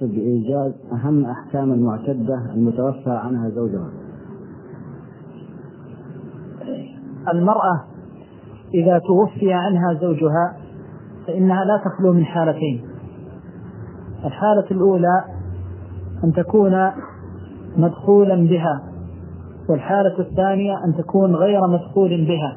بإيجاز أهم أحكام المعتدة المتوفى عنها زوجها. المرأة إذا توفي عنها زوجها فإنها لا تخلو من حالتين. الحالة الأولى أن تكون مدخولا بها، والحالة الثانية أن تكون غير مدخول بها.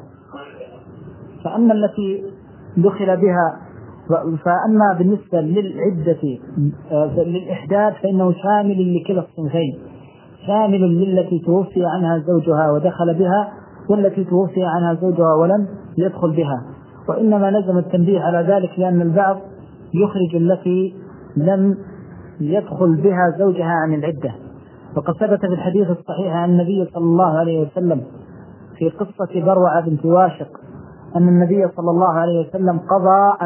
فأما التي دخل بها فأما بالنسبة للعدة للإحداث فإنه شامل لكلا الصنفين، شامل للتي توفي عنها زوجها ودخل بها، والتي توفي عنها زوجها ولم يدخل بها. وإنما لزم التنبيه على ذلك لأن البعض يخرج التي لم يدخل بها زوجها عن العدة. وقد ثبت في الحديث الصحيح عن النبي صلى الله عليه وسلم في قصة بروعة بنت واشق أن النبي صلى الله عليه وسلم قضى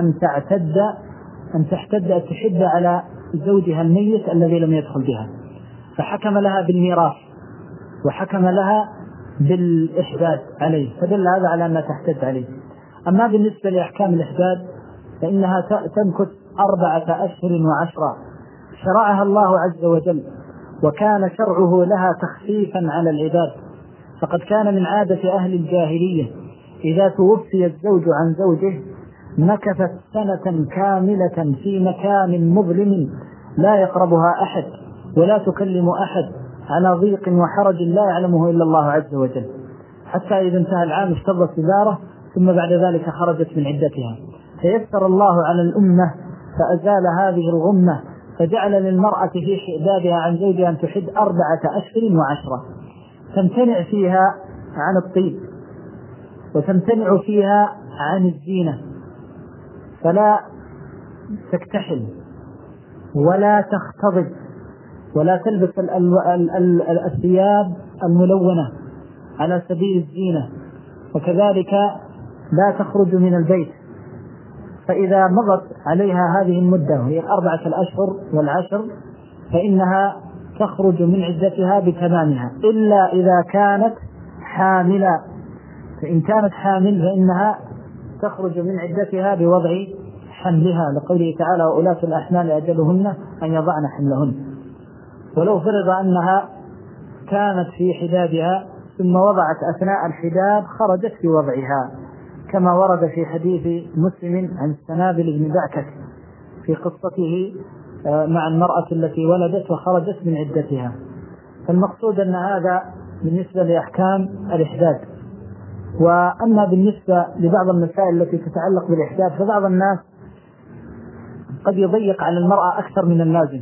أن تحد على زوجها الميت الذي لم يدخل بها، فحكم لها بالميراث وحكم لها بالإحداد عليه، فدل هذا على أنها تحتد عليه. أما بالنسبة لأحكام الإحداد فإنها تمكث 4 أشهر و10 شرعها الله عز وجل، وكان شرعه لها تخفيفا على العباد. فقد كان من عادة أهل الجاهلية إذا توفي الزوج عن زوجه مكثت سنة كاملة في مكان مظلم لا يقربها أحد ولا تكلم أحد، على ضيق وحرج لا يعلمه إلا الله عز وجل، حتى إذا انتهى العام اشترت سداره، ثم بعد ذلك خرجت من عدتها. فيسر الله على الأمة فأزال هذه الغمة، فجعل للمرأة في حدادها عن زوجها أن تحد 4 أشهر و10، تمتنع فيها عن الطيب وتمتنع فيها عن الزينة، فلا تكتحل ولا تختضب ولا تلبس الثياب الملونة على سبيل الزينة، وكذلك لا تخرج من البيت. فإذا مضت عليها هذه المدة وهي 4 أشهر و10 فإنها تخرج من عدتها بتمامها، إلا إذا كانت حاملة. فإن كانت حامل فإنها تخرج من عدتها بوضع حملها، لقوله تعالى وأولاة الأحمال أجلهن أن يضعن حملهن. ولو فرض أنها كانت في حدادها ثم وضعت أثناء الحداد خرجت في وضعها، كما ورد في حديث مسلم عن السنابل بن بعكك في قصته مع المرأة التي ولدت وخرجت من عدتها. فالمقصود أن هذا بالنسبة لأحكام الإحداد. وأما بالنسبة لبعض المسائل التي تتعلق بالإحداد فبعض الناس قد يضيق على المرأة أكثر من اللازم،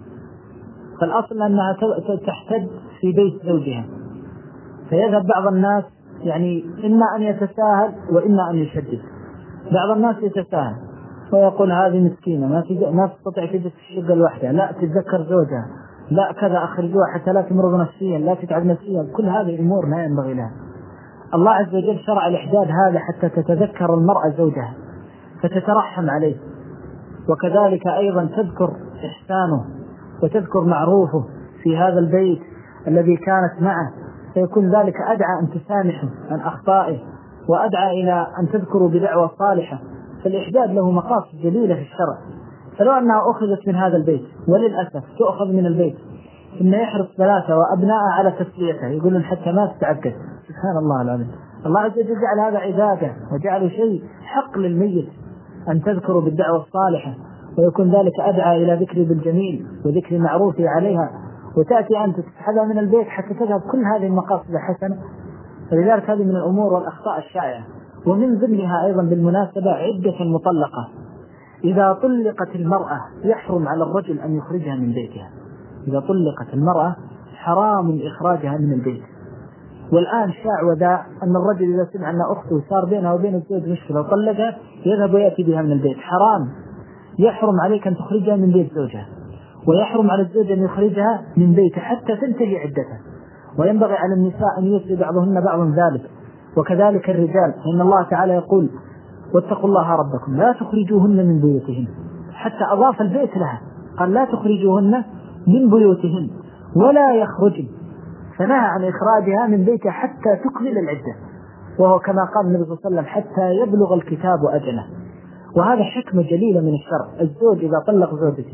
فالأصل أنها تحتد في بيت زوجها، فيذهب بعض الناس يعني إما أن يتساهل وإما أن يشدد. بعض الناس يتساهل ويقول هذه مسكينة ما تستطيع تجلس في الشقة لوحدها، لا تتذكر زوجها، لا كذا أخرجوها حتى لا تمرض نفسيا، لا تتعب نفسيا. كل هذه الأمور لا ينبغي لها. الله عز وجل شرع الإحداد هذا حتى تتذكر المرأة زوجها فتترحم عليه، وكذلك أيضا تذكر إحسانه وتذكر معروفه في هذا البيت الذي كانت معه، فيكون ذلك أدعى أن تسامحه عن أخطائه وأدعى إلى أن تذكروا بدعوة صالحة. فالإحداد له مقاصد جليلة في الشرع. فلو أنها أخذت من هذا البيت، وللأسف تؤخذ من البيت ثم يحرص 3 وأبناء على تسليتها، يقولون حتى ما تتعقد. سبحان الله العظيم، الله عز وجل جعل هذا عبادة وجعله شيء حق للميت أن تذكروا بالدعوة الصالحة، ويكون ذلك أدعى إلى ذكر بالجميل وذكر معروف عليها، وتأتي أنت تسحبها من البيت حتى تذهب كل هذه المقاصد الحسنة. فلذلك هذه من الأمور والأخطاء الشائعة. ومن ضمنها أيضا بالمناسبة عدة المطلقة، إذا طلقت المرأة يحرم على الرجل أن يخرجها من بيتها. إذا طلقت المرأة حرام إخراجها من البيت. والآن شاع وذا أن الرجل إذا سمع أن أخته صار بينها وبين الزوج مشكلة وطلقها يذهب ويأتي بها من البيت. حرام، يحرم عليك أن تخرجها من بيت زوجها، ويحرم على الزوج أن يخرجها من بيته حتى تنتهي عدتها. وينبغي على النساء أن يوصي بعضهن بعضا ذلك، وكذلك الرجال. إن الله تعالى يقول واتقوا الله ربكم لا تخرجوهن من بيوتهن، حتى أضاف البيت لها، قال لا تخرجوهن من بيوتهن ولا يخرجن، فنهى عن إخراجها من بيتها حتى تكمل العدة، وهو كما قال النبي صلى الله عليه وسلم حتى يبلغ الكتاب أجله. وهذا حكمة جليلة من الشرع. الزوج إذا طلق زوجته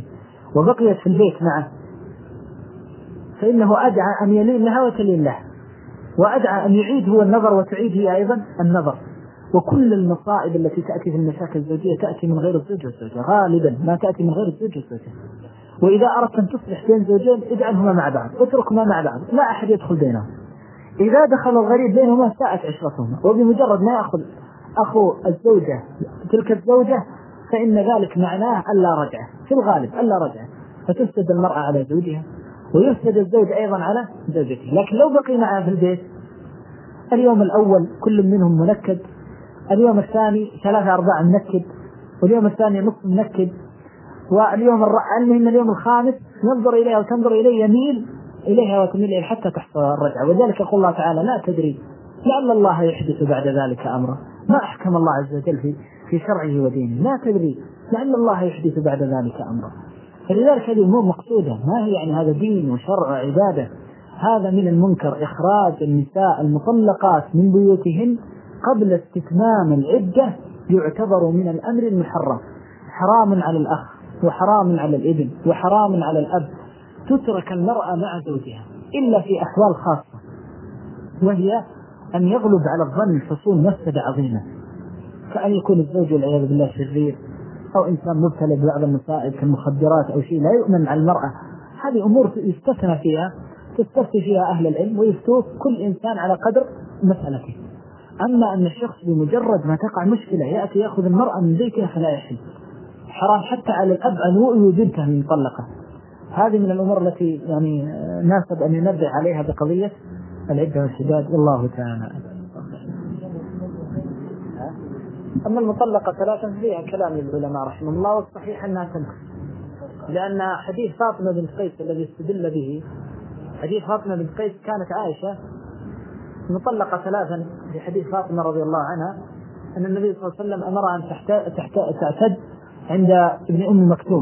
وبقيت في البيت معه فإنه أدعى أن يلين لها وتلين له، وأدعى أن يعيد هو النظر وتعيد هي أيضا النظر. وكل المصائب التي تأتي في المشاكل الزوجية تأتي من غير الزوج والزوجة، غالبا ما تأتي من غير الزوج والزوجة. وإذا أردت أن تصلح بين زوجين اجعلهما مع بعض، اتركهما مع بعض، لا أحد يدخل بينهم. إذا دخل الغريب بينهما ساءت عشرتهما، وبمجرد ما يأخذ أخو الزوجة تلك الزوجة فإن ذلك معناه ألا رجعة، في الغالب ألا رجعة، فتفسد المرأة على زوجها ويفسد الزوج أيضا على زوجته. لكن لو بقي معها في البيت اليوم الأول كل منهم منكد، اليوم الثاني 3-4 منكد، واليوم الثاني نصف منكد، واليوم اليوم الخامس ينظر إليها وتنظر إليه، يميل إليها وتميل إليه حتى تحصل الرجعة. وذلك يقول الله تعالى لا تدري لعل الله يحدث بعد ذلك أمره، ما أحكم الله عز وجل في شرعه ودينه، لا تدري لعل الله يحدث بعد ذلك أمره. فلذلك هذه أمور مقصودة، ما هي يعني هذا دين وشرع وعبادة. هذا من المنكر إخراج النساء المطلقات من بيوتهن قبل استتمام العدة، يعتبر من الأمر المحرم، حرام على الأخ وحرام على الابن وحرام على الأب. تترك المرأة مع زوجها إلا في أحوال خاصة، وهي أن يغلب على الظن حصول مفسدة عظيمة، كأن يكون الزوج والعياذ بالله شرير، أو إنسان مبتلى ببعض المصائب كالمخدرات أو شيء لا يؤمن على المرأة. هذه أمور يستثنى فيها، تستفتي فيها أهل العلم ويفتوك كل إنسان على قدر مسألته. أما أن الشخص بمجرد ما تقع مشكلة يأتي يأخذ المرأة من بيتها فلا يحل، حرام حتى على الأب أن يؤوي بنته من مطلقة. هذه من الأمور التي يعني ناسب أن ينبه عليها بقضية العدة والشداد، والله تعالى. أما المطلقة 3 فيها كلام العلماء رحمه الله، والصحيح أنها تنكح، لأن حديث فاطمة بنت قيس الذي استدل به، حديث فاطمة بنت قيس كانت عائشة مطلقة 3 في حديث فاطمة رضي الله عنها أن النبي صلى الله عليه وسلم أمرها أن تعتد عند ابن أم مكتوم،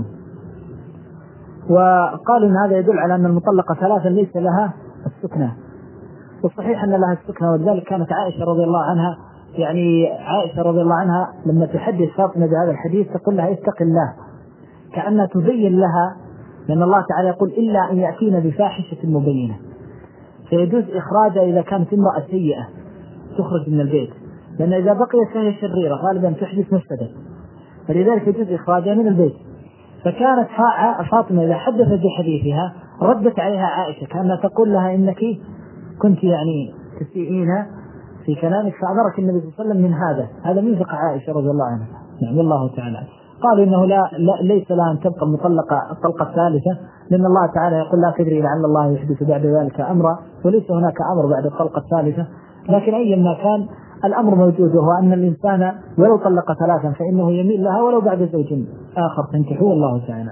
وقالوا أن هذا يدل على أن المطلقة 3 ليس لها السكنة، والصحيح أن لها السكنة. ولذلك كانت عائشة رضي الله عنها، يعني عائشة رضي الله عنها لما تحدث فاطمة بهذا الحديث تقول لها اتق الله، كأنها تبين لها، لأن الله تعالى يقول إلا أن يأتين بفاحشة مبينة، فيجوز إخراجها إذا كانت امرأة سيئة تخرج من البيت، لأن إذا بقيت فهي شريرة غالبا تحدث مفسدة، فلذلك يجوز إخراجها من البيت. فكانت فاطمة إذا حدثت بحديثها ردت عليها عائشة كأنها تقول لها إنك كنت يعني تسيئين في كلامك، فأمرك النبي صلى الله عليه وسلم من هذا من فقه عائشة رضي الله عنها. نعم الله تعالى. قال إنه ليس لها أن تبقى مطلقة الطلقة الثالثة، لأن الله تعالى يقول لا تدري لعل الله يحدث بعد ذلك أمرا، وليس هناك أمر بعد الطلقة الثالثة. لكن أيما كان الأمر موجود، وهو أن الإنسان ولو طلق 3 فإنه يميل لها ولو بعد زوج آخر تنكحه، الله تعالى.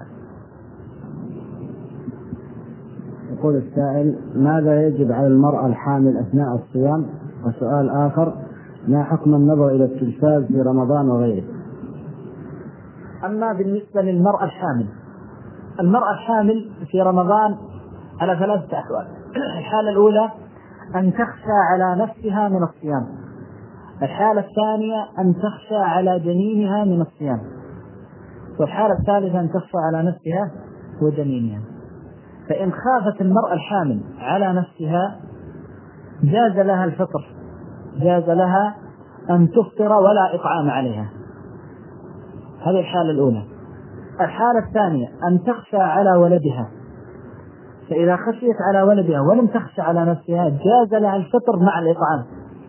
يقول السائل: ماذا يجب على المرأة الحامل أثناء الصيام؟ وسؤال آخر: ما حكم النظر إلى التلفاز في رمضان وغيره؟ أما بالنسبة للمرأة الحامل، المرأة الحامل في رمضان على 3 أحوال. الحالة الأولى أن تخشى على نفسها من الصيام، الحالة الثانية أن تخشى على جنينها من الصيام، والحالة الثالثة أن تخشى على نفسها وجنينها. فإن خافت المرأة الحامل على نفسها جاز لها الفطر، جاز لها أن تفطر ولا إطعام عليها، هذه الحالة الأولى. الحالة الثانية أن تخشى على ولدها، فإذا خشيت على ولدها ولم تخشى على نفسها جاز لها الفطر مع الإطعام.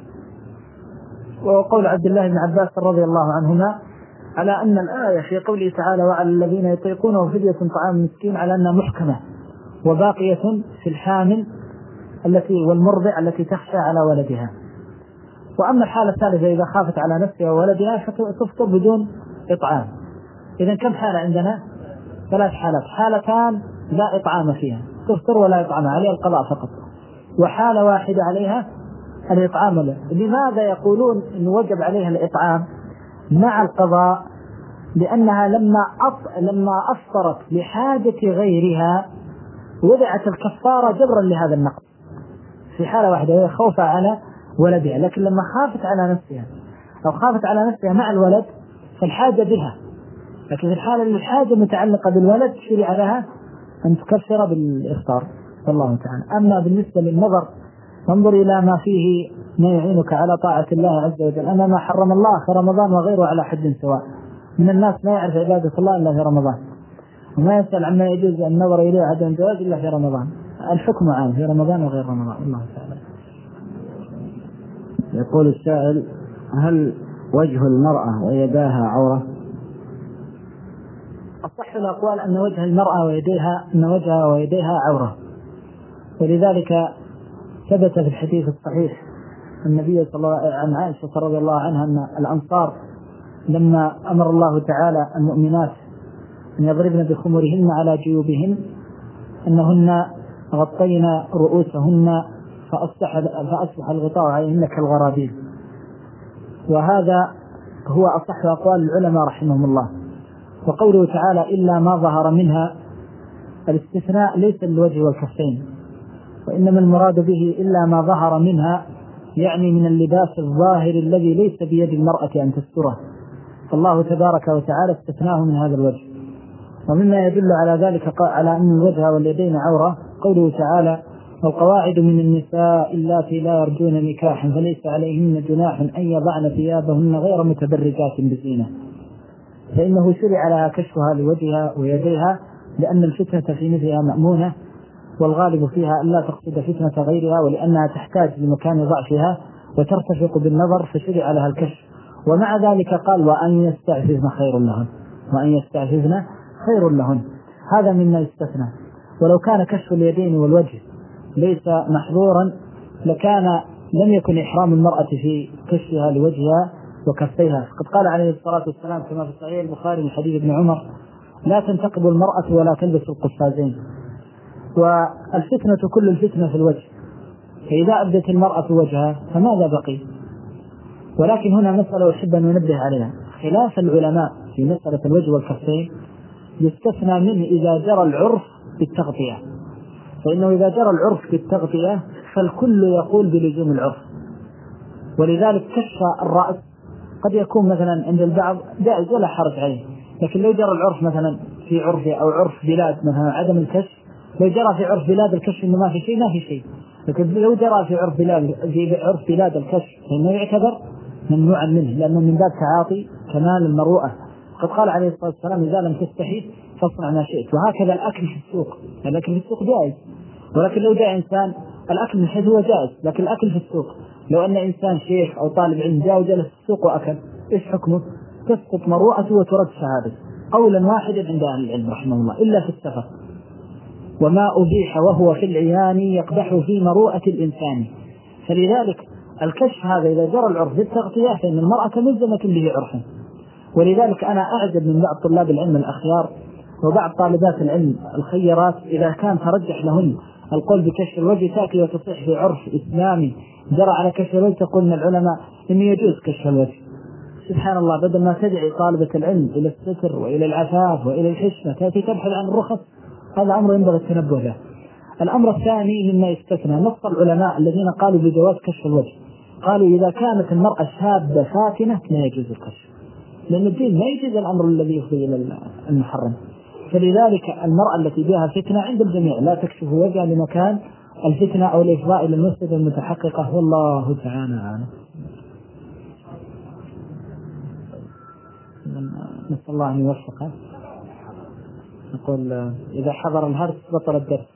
وقول عبد الله بن عباس رضي الله عنهما على أن الآية في قوله تعالى وعلى الذين يطيقونه فدية طعام مسكين على أنها محكمة وباقية في الحامل والمرضع التي تخشى على ولدها. وأما الحالة الثالثة إذا خافت على نفسها وولدها فتفطر بدون إطعام. إذن كم حالة عندنا؟ 3 حالات: حالتان لا إطعام فيها، تفطر ولا إطعام عليها، القضاء فقط. وحالة واحدة عليها الإطعام له. لماذا يقولون إن وجب عليها الإطعام مع القضاء؟ لأنها لما أفطرت لحاجة غيرها وضعت الكفارة جبرا لهذا النقص في حالة واحدة، وهي خوفها على ولدها. لكن لما خافت على نفسها أو خافت على نفسها مع الولد فالحاجة بها، لكن في الحالة اللي الحاجة متعلقة بالولد شرع لها أن تكفر بالإفطار والله تعالى. أما بالنسبة للنظر انظر إلى ما فيه ما يعينك على طاعة الله عز وجل. أما ما حرم الله في رمضان وغيره على حد سواء. من الناس ما يعرف عبادة الله إلا في رمضان، وما يسأل عما يجوز النظر إليه عدم الجواز إلا في رمضان. الحكم عام في رمضان وغير رمضان الله تعالى. يقول السائل: هل وجه المرأة ويداها عورة؟ الصح الأقوال أن وجه المرأة ويديها أن وجهها ويديها عورة، ولذلك ثبت في الحديث الصحيح النبي صلى الله عن عائشة رضي الله عنها أن الأنصار لما أمر الله تعالى المؤمنات أن يضربن بخمرهن على جيوبهن أنهن غطين رؤوسهن فأصبح الغطاء عليهن كالغرابيب. وهذا هو أصح أقوال العلماء رحمهم الله. وقوله تعالى إلا ما ظهر منها، الاستثناء ليس للوجه والكفين، وإنما المراد به إلا ما ظهر منها يعني من اللباس الظاهر الذي ليس بيد المرأة أن تستره، فالله تبارك وتعالى استثناه من هذا الوجه. ومما يدل على ذلك على أن الوجه واليدين عورة قوله تعالى والقواعد من النساء اللاتي لا يرجون نكاحا فليس عليهن جناح أن يضعن ثيابهن غير متبرجات بزينة، فإنه شرع لها كشفها لوجهها ويديها لأن الفتنة في مثلها مأمونة، والغالب فيها ألا تقصد فتنة غيرها، ولأنها تحتاج لمكان ضعفها وترتفق بالنظر فشرع لها الكشف. ومع ذلك قال وأن يستعففن خير لهن، وأن يستعففن خير لهن، هذا مما يستثنى. ولو كان كشف اليدين والوجه ليس محظورا لم يكن إحرام المرأة في كشفها لوجهها وكفيها. قد قال عليه الصلاة والسلام كما في صحيح البخاري من حديث ابن عمر لا تنتقب المرأة ولا تلبس القفازين. والفتنة كل الفتنة في الوجه، فإذا أبدت المرأة وجهها فماذا بقي؟ ولكن هنا مسألة أحب أن ننبه عليها، خلاف العلماء في مسألة الوجه والكفين يستثنى منه إذا جرى العرف بالتغطية، فإنه إذا جرى العرف بالتغطية فالكل يقول بلزوم العرف. ولذلك كشف الرأس قد يكون مثلا عند البعض جائز ولا حرج عليه، لكن لو جرى العرف مثلا في عرف أو عرف بلاد مثلا عدم الكشف، لو جرى في عرف بلاد الكشف إنه ما في شيء، لكن لو جرى في عرف بلاد الكشف فإنه يعتبر ممنوعا منه، لأنه من باب تعاطي كمال المروءة. قد قال عليه الصلاة والسلام إذا لم تستحي فاصنع ما شئت. وهكذا الأكل في السوق، الأكل في السوق جائز، ولكن لو جاء إنسان الأكل من حيث هو جائز، لكن الأكل في السوق لو أن إنسان شيخ أو طالب علم جاء وجلس في السوق وأكل إيش حكمه؟ تسقط مروءته وترد شهادته قولا واحدا عند أهل العلم رحمه الله إلا في السفر. وما أبيح وهو في العيان يقدح في مروءة الإنسان. فلذلك الكشف هذا إذا جرى العرف بالتغطية فإن المرأة ملزمة به عرفا. ولذلك أنا أعجب من بعض طلاب العلم الأخيار وبعض طالبات العلم الخيرات إذا كان ترجح لهن القول بكشف الوجه تأتي وتصيح في عرف إسلامي جرى على كشف الوجه تقول من العلماء إنه يجوز كشف الوجه. سبحان الله، بدل ما تدعي طالبة العلم إلى الستر وإلى العفاف وإلى الحشمة تأتي تبحث عن الرخص. هذا أمر ينبغي التنبه له. الأمر الثاني مما يستثنى نص العلماء الذين قالوا بجواز كشف الوجه، قالوا إذا كانت المرأة شابة فاتنة لا يجوز الكشف، لأن الدين ما يجوز الأمر الذي يفضي إلى المحرم. فلذلك المرأة التي بها فتنة عند الجميع لا تكشف وجهها لمكان الفتنة أو الإفضاء إلى المسجد المتحققة، والله تعالى أعلم. نسأل الله أن يوفقه. نقول إذا حضر الهرس بطل الدرس.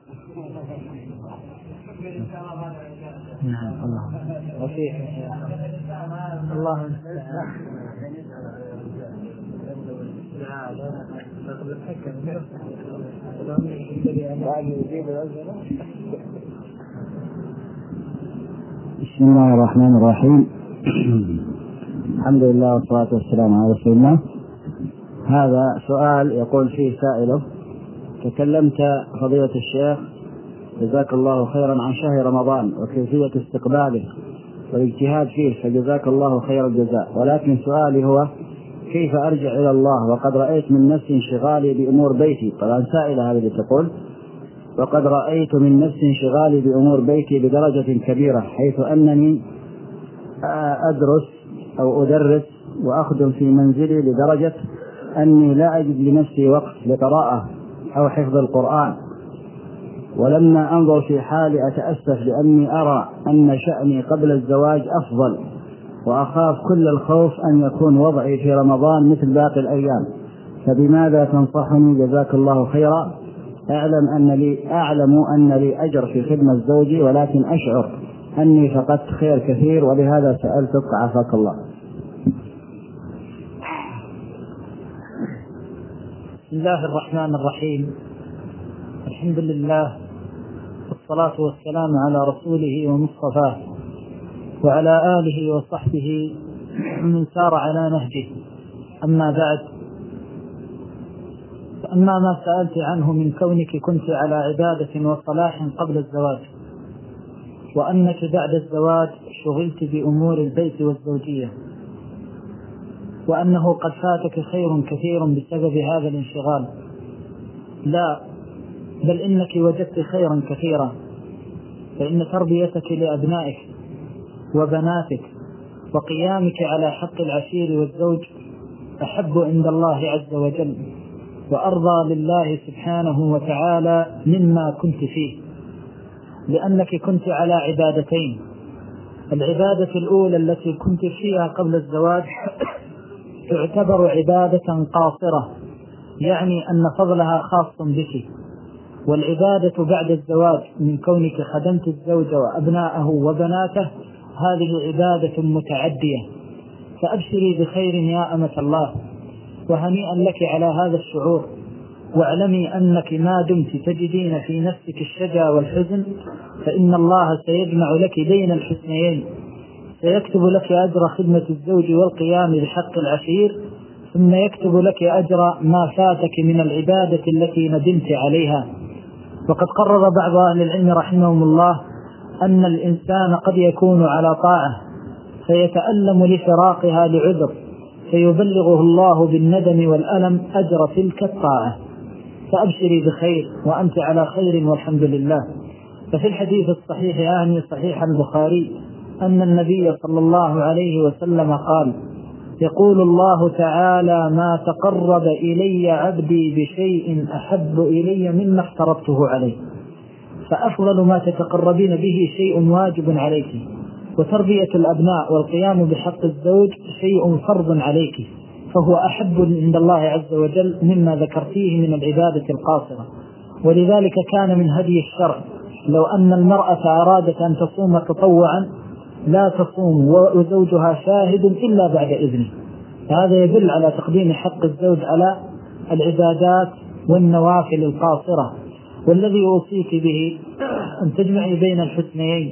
نعم الله وفيه الله بسم الله الرحمن الرحيم. الحمد لله والصلاة والسلام على رسول الله. هذا سؤال يقول فيه سائله: تكلمت فضيلة الشيخ جزاك الله خيرا عن شهر رمضان وكيفية استقباله والاجتهاد فيه فجزاك الله خير الجزاء، ولكن سؤالي هو كيف أرجع إلى الله وقد رأيت من نفسي انشغالي بأمور بيتي. طبعا سائلة هذه تقول: وقد رأيت من نفسي انشغالي بأمور بيتي بدرجة كبيرة حيث أنني أدرس أو أدرس وأخدم في منزلي لدرجة أني لا أجد لنفسي وقت لقراءة أو حفظ القرآن، ولما أنظر في حالي أتأسف لأني أرى أن شأني قبل الزواج أفضل، وأخاف كل الخوف أن يكون وضعي في رمضان مثل باقي الأيام، فبماذا تنصحني جزاك الله خيرا؟ أعلم أن لي أجر في خدمة زوجي، ولكن أشعر أني فقدت خير كثير، ولهذا سألتك عافاك الله. بسم الله الرحمن الرحيم، الحمد لله والصلاة والسلام على رسوله ومصطفاه وعلى آله وصحبه من سار على نهجه. أما بعد، فأما ما سألت عنه من كونك كنت على عبادة وصلاح قبل الزواج، وأنك بعد الزواج شغلت بأمور البيت والزوجية، وأنه قد فاتك خير كثير بسبب هذا الانشغال، لا، بل إنك وجدت خيرا كثيرا، فإن تربيتك لأبنائك وبناتك وقيامك على حق العشير والزوج أحب عند الله عز وجل، وأرضى لله سبحانه وتعالى مما كنت فيه، لأنك كنت على عبادتين. العبادة الأولى التي كنت فيها قبل الزواج تعتبر عبادة قاصرة، يعني أن فضلها خاص بك، والعبادة بعد الزواج من كونك خدمت الزوج وأبناءه وبناته هذه عبادة متعدية، فأبشري بخير يا أمة الله، وهنيئا لك على هذا الشعور، واعلمي أنك ما دمت تجدين في نفسك الشجا والحزن فإن الله سيجمع لك بين الحسنيين، سيكتب لك أجر خدمة الزوج والقيام بحق العشير، ثم يكتب لك أجر ما فاتك من العبادة التي ندمت عليها. وقد قرر بعض أهل العلم رحمهم الله أن الإنسان قد يكون على طاعة فيتألم لفراقها لعذر، فيبلغه الله بالندم والألم أجر تلك الطاعة، فأبشري بخير وأنت على خير والحمد لله. ففي الحديث الصحيح يعني صحيح البخاري أن النبي صلى الله عليه وسلم قال: يقول الله تعالى: ما تقرب إلي عبدي بشيء أحب إلي مما افترضته عليه. فأفضل ما تتقربين به شيء واجب عليك، وتربية الأبناء والقيام بحق الزوج شيء فرض عليك، فهو أحب عند الله عز وجل مما ذكرتيه من العبادة القاصرة. ولذلك كان من هدي الشرع لو أن المرأة أرادت أن تصوم تطوعا لا تصوم وزوجها شاهد إلا بعد إذنه. هذا يدل على تقديم حق الزوج على العبادات والنوافل القاصرة. والذي أوصيك به أن تجمعي بين الحسنيين.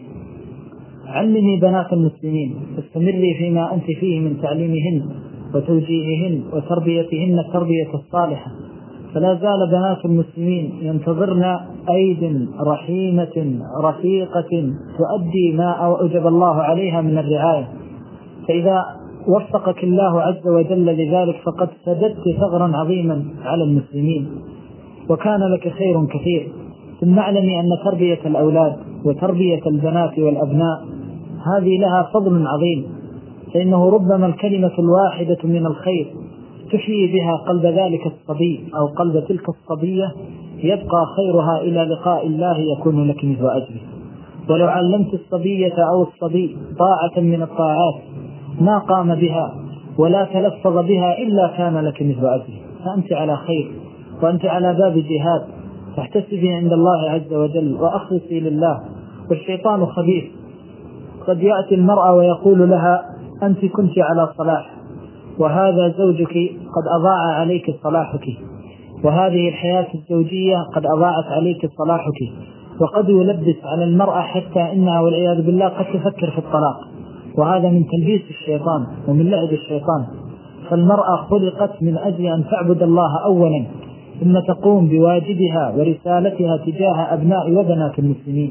علمي بنات المسلمين، استمري فيما أنت فيه من تعليمهن وتوجيههن وتربيتهن التربية الصالحة، فلا زال بنات المسلمين ينتظرن أيد رحيمة رفيقة تؤدي ما أوجب الله عليها من الرعاية. فإذا وفقك الله عز وجل لذلك فقد سددت ثغرا عظيما على المسلمين، وكان لك خير كثير. ثم اعلمي أن تربية الأولاد وتربية البنات والأبناء هذه لها فضل عظيم، فإنه ربما الكلمة الواحدة من الخير تحيي بها قلب ذلك الصبي أو قلب تلك الصبية، يبقى خيرها إلى لقاء الله يكون لك مثل أجره. ولو علمت الصبية أو الصبي طاعة من الطاعات ما قام بها ولا تلفظ بها إلا كان لك مثل أجره، فأنت على خير، وأنت على باب جهاد، تحتسبي عند الله عز وجل وأخلصي لله. والشيطان خبيث، قد يأتي المرأة ويقول لها: أنت كنت على صلاح، وهذا زوجك قد أضاع عليك صلاحك، وهذه الحياة الزوجية قد أضاعت عليك صلاحك. وقد يلبس على المرأة حتى إنها والعياذ بالله قد تفكر في الطلاق، وهذا من تلبيس الشيطان ومن لعب الشيطان. فالمرأة خلقت من أجل أن تعبد الله أولا، ثم تقوم بواجبها ورسالتها تجاه أبناء وبنات المسلمين.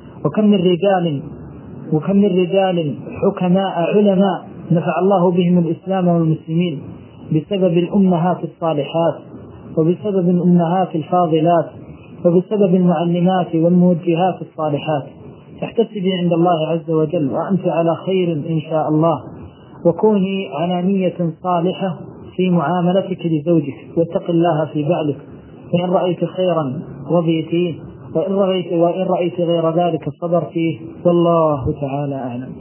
وكم من رجال حكماء علماء نفع الله بهم الإسلام والمسلمين بسبب الأمهات الصالحات، وبسبب الأمهات الفاضلات، وبسبب المعلمات والموجهات الصالحات. تحتسبي عند الله عز وجل وأنت على خير إن شاء الله، وكوني على نية صالحة في معاملتك لزوجك، واتق الله في بعلك، فإن رأيت خيرا رضيتيه، وإن رأيت غير ذلك صبرتيه، والله تعالى أعلم.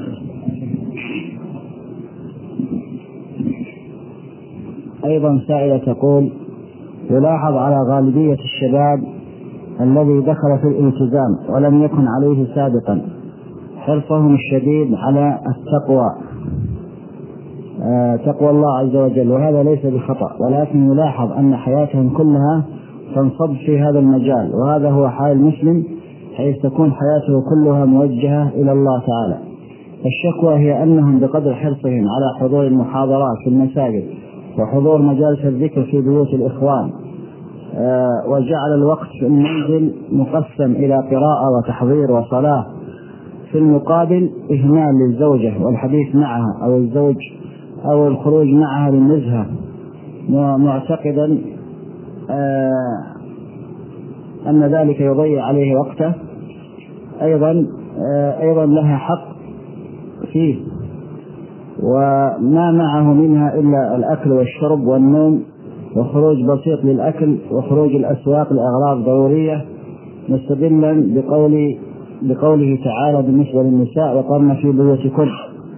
أيضا سائلة تقول: يلاحظ على غالبية الشباب الذي دخل في الالتزام ولم يكن عليه سابقا حرصهم الشديد على التقوى، تقوى الله عز وجل، وهذا ليس بخطأ، ولكن يلاحظ أن حياتهم كلها تنصب في هذا المجال، وهذا هو حال المسلم، حيث تكون حياته كلها موجهة إلى الله تعالى. الشكوى هي أنهم بقدر حرصهم على حضور المحاضرات في المساجد وحضور مجالس الذكر في بيوت الإخوان، وجعل الوقت في المنزل مقسم إلى قراءة وتحضير وصلاة، في المقابل إهمال للزوجة والحديث معها أو الزوج أو الخروج معها للنزهة، معتقدا أن ذلك يضيع عليه وقته. أيضا لها حق فيه، وما معه منها إلا الأكل والشرب والنوم وخروج بسيط للأكل وخروج الأسواق لأغراض ضرورية، مستدلا بقوله تعالى بالنسبة للنساء: وقرن في بيوتكن.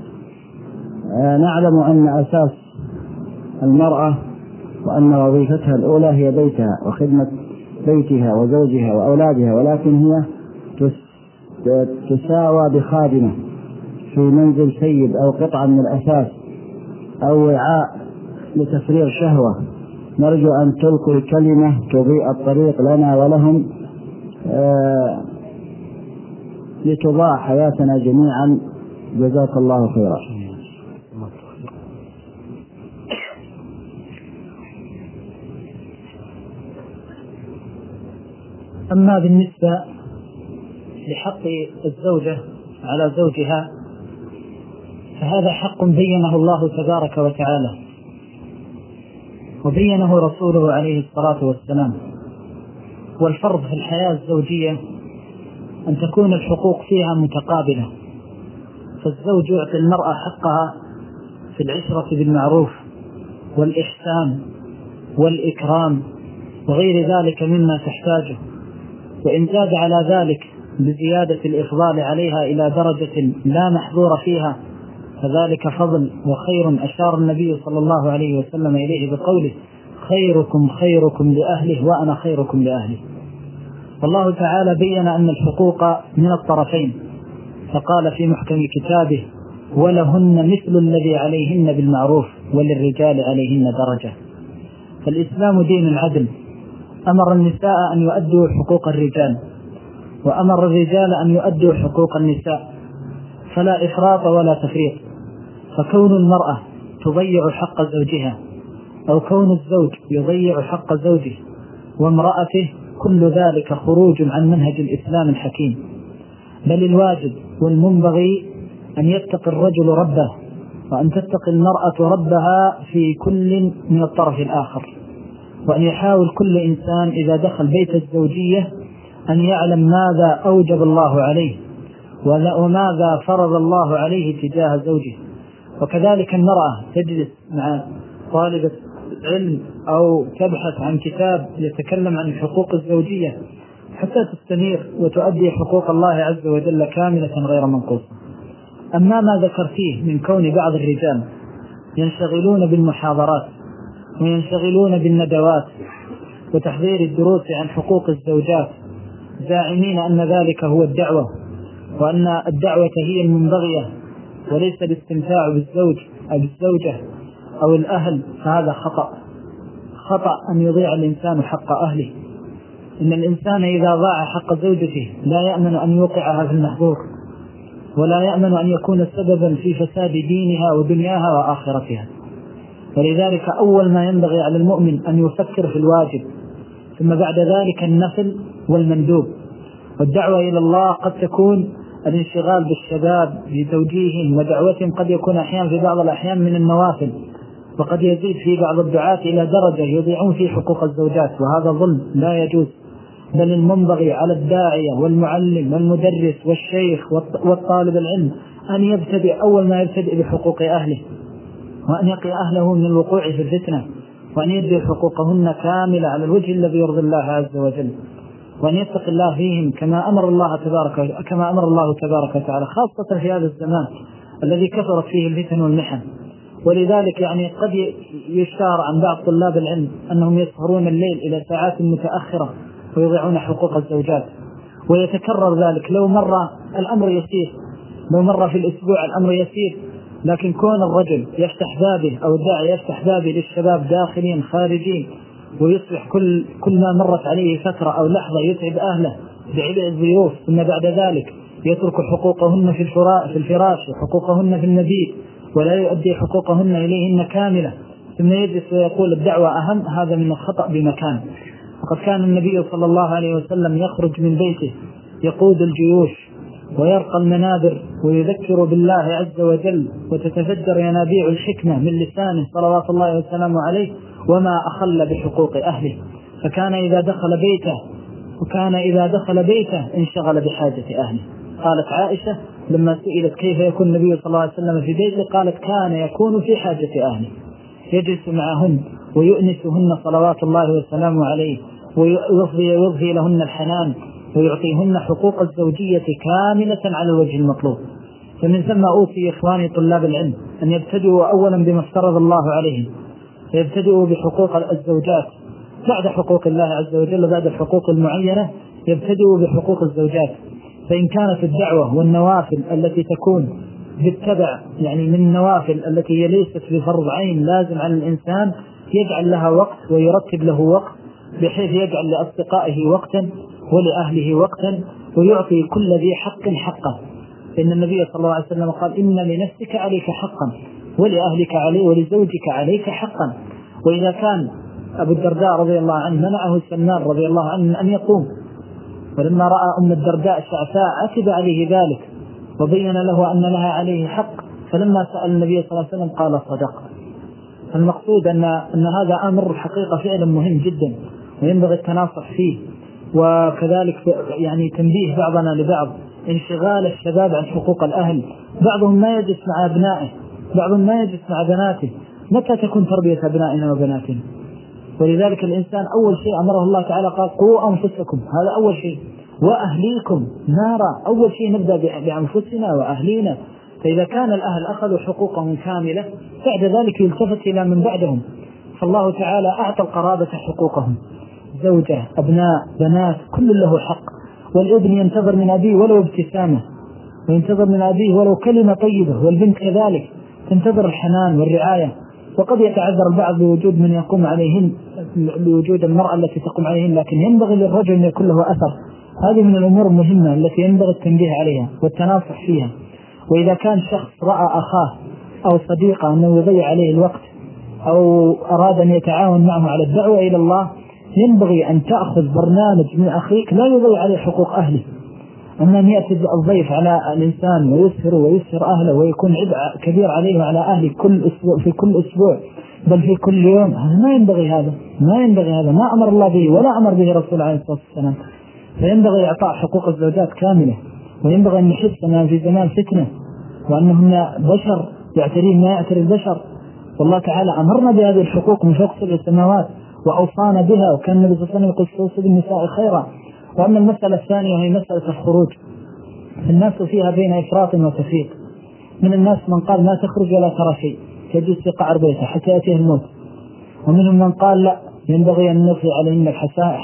نعلم أن أساس المرأة وأن وظيفتها الأولى هي بيتها وخدمة بيتها وزوجها وأولادها، ولكن هي تساوى بخادمة في منزل سيد أو قطعة من الأثاث أو وعاء لتفريغ شهوة. نرجو أن تلقوا كلمة تضيء الطريق لنا ولهم لتضاع حياتنا جميعا. جزاك الله خيرا. أما بالنسبة لحق الزوجة على زوجها فهذا حق بينه الله تبارك وتعالى، وبينه رسوله عليه الصلاة والسلام. والفرض في الحياة الزوجية أن تكون الحقوق فيها متقابلة، فالزوج يعطي المرأة حقها في العشرة بالمعروف والإحسان والإكرام وغير ذلك مما تحتاجه، وإن زاد على ذلك بزيادة الإفضال عليها إلى درجة لا محظور فيها فذلك فضل وخير، أشار النبي صلى الله عليه وسلم إليه بقوله: خيركم خيركم لأهله وأنا خيركم لأهلي. والله تعالى بين أن الحقوق من الطرفين، فقال في محكم كتابه: ولهن مثل الذي عليهن بالمعروف وللرجال عليهن درجة. فالإسلام دين العدل، أمر النساء أن يؤدوا حقوق الرجال، وأمر الرجال أن يؤدوا حقوق النساء، فلا إفراط ولا تفريط. فكون المرأة تضيع حق زوجها أو كون الزوج يضيع حق زوجه وامرأته، كل ذلك خروج عن منهج الإسلام الحكيم. بل الواجب والمنبغي أن يتقي الرجل ربه، وأن تتقي المرأة ربها في كل من الطرف الآخر، وأن يحاول كل إنسان إذا دخل بيت الزوجية أن يعلم ماذا أوجب الله عليه وماذا فرض الله عليه تجاه زوجه. وكذلك المرأة تجلس مع طالبة علم أو تبحث عن كتاب يتكلم عن الحقوق الزوجية حتى تستنير وتؤدي حقوق الله عز وجل كاملة غير منقوصة. أما ما ذكرتيه من كون بعض الرجال ينشغلون بالمحاضرات وينشغلون بالندوات وتحضير الدروس عن حقوق الزوجات، زاعمين أن ذلك هو الدعوة، وأن الدعوة هي المنبغية وليس الاستمتاع بالزوج أو بالزوجة أو الأهل، فهذا خطأ أن يضيع الإنسان حق أهله. إن الإنسان إذا ضاع حق زوجته لا يأمن أن يوقعها في المحظور، ولا يأمن أن يكون سببا في فساد دينها ودنياها وآخرتها. فلذلك أول ما ينبغي على المؤمن أن يفكر في الواجب، ثم بعد ذلك النفل والمندوب. والدعوة إلى الله قد تكون الانشغال بالشباب بتوجيههم ودعوتهم، قد يكون أحيانا في بعض الأحيان من النوافل، وقد يزيد في بعض الدعاة إلى درجة يضيعون في حقوق الزوجات، وهذا ظلم لا يجوز. بل المنبغي على الداعية والمعلم والمدرس والشيخ والطالب العلم أن يبتدئ أول ما يبتدئ بحقوق أهله، وأن يقي أهله من الوقوع في الفتنة، وأن يدي حقوقهن كاملة على الوجه الذي يرضي الله عز وجل، وأن يتقي الله فيهم كما أمر الله تبارك وتعالى، خاصة في هذا الزمان الذي كثرت فيه الفتن والمحن. ولذلك يعني قد يشار عن بعض طلاب العلم أنهم يسهرون الليل إلى ساعات متأخرة ويضيعون حقوق الزوجات، ويتكرر ذلك. لو مر الأمر يسير، لو مر في الأسبوع الأمر يسير، لكن كون الرجل يفتح بابه أو الداعي يفتح بابه للشباب داخلين خارجين، ويصبح كل ما مرت عليه فترة أو لحظة يتعب أهله بعبء الضيوف، ثم بعد ذلك يترك حقوقهن في الفراش وحقوقهن في المبيت ولا يؤدي حقوقهن إليهن كاملة، ثم يجلس ويقول الدعوة أهم، هذا من الخطأ بمكان. وقد كان النبي صلى الله عليه وسلم يخرج من بيته يقود الجيوش ويرقى المنابر ويذكر بالله عز وجل، وتتفجر ينابيع الحكمة من لسانه صلوات الله وسلامه عليه، وما أخل بحقوق أهله. فكان إذا دخل بيته انشغل بحاجة أهله. قالت عائشة لما سئلت كيف يكون النبي صلى الله عليه وسلم في بيته، قالت كان يكون في حاجة أهله، يجلس معهن ويؤنسهن صلوات الله وسلامه عليه، ويضفي لهن الحنان، ويعطيهن حقوق الزوجية كاملة على الوجه المطلوب. فمن ثم أوصي إخواني طلاب العلم أن يبتدئوا أولا بما افترض الله عليهم، يبتدئوا بحقوق الزوجات بعد حقوق الله عز وجل، بعد الحقوق المعينة يبتدئوا بحقوق الزوجات. فإن كانت الدعوة والنوافل التي تكون بالتبع، يعني من النوافل التي هي ليست بفرض عين لازم على الإنسان، يجعل لها وقت ويرتب له وقت، بحيث يجعل لأصدقائه وقتا ولأهله وقتا، ويعطي كل ذي حق حقه. إن النبي صلى الله عليه وسلم قال إن لنفسك عليك حقا ولأهلك عليه ولزوجك عليك حقا. وإذا كان أبو الدرداء رضي الله عنه منعه سلمان رضي الله عنه أن يقوم، ولما رأى أم الدرداء شعثاء عتب عليه ذلك وبين له أن لها عليه حق، فلما سأل النبي صلى الله عليه وسلم قال صدق. المقصود أن هذا أمر حقيقة فعلا مهم جدا وينبغي التناصح فيه، وكذلك يعني تنبيه بعضنا لبعض، انشغال الشباب عن حقوق الأهل. بعضهم ما يجلس مع أبنائه، بعضهم ما يجلس مع بناته. متى تكون تربية أبنائنا وبناتنا؟ ولذلك الإنسان أول شيء أمره الله تعالى قال قوا أنفسكم، هذا أول شيء، وأهليكم نارا، أول شيء نبدأ بأنفسنا وأهلينا. فإذا كان الأهل أخذوا حقوقهم كاملة بعد ذلك يلتفت إلى من بعدهم. فالله تعالى أعطى القرابة حقوقهم، زوجة أبناء بنات كل له حق. والابن ينتظر من أبيه ولو ابتسامة، وينتظر من أبيه ولو كلمة طيبة، والبنت كذلك تنتظر الحنان والرعاية. وقد يتعذر البعض بوجود من يقوم عليهن، بوجود المرأة التي تقوم عليهن، لكن ينبغي للرجل أن يكون له أثر. هذه من الأمور المهمة التي ينبغي التنبيه عليها والتناصح فيها. وإذا كان شخص رأى أخاه أو صديقه أنه يضيع عليه الوقت أو أراد أن يتعاون معه على الدعوة إلى الله، ينبغي أن تأخذ برنامج من أخيك لا يضيع عليه حقوق أهله. أما أن يأتي الضيف على الإنسان ويسهر أهله ويكون عبء كبير عليه وعلى أهله في كل أسبوع بل في كل يوم، ما ينبغي هذا، ما أمر الله به ولا أمر به رسول عليه الصلاة والسلام. فينبغي إعطاء حقوق الزوجات كاملة، وينبغي أن نحس أننا في زمان فتنة، وأنهم بشر يعترين ما يعتري البشر. والله تعالى أمرنا بهذه الحقوق من فوق سبع السماوات وأوصانا بها، وكان النبي صلى الله عليه وسلم يقول استوصوا بالنساء خيرا. وأما المسألة الثانية وهي مسألة الخروج، الناس فيها بين إفراط وتفريط. من الناس من قال ما تخرج ولا ترى شيء، تجلس في قعر بيته حتى يأتيه الموت. ومنهم من قال لا، ينبغي أن نفي عليهن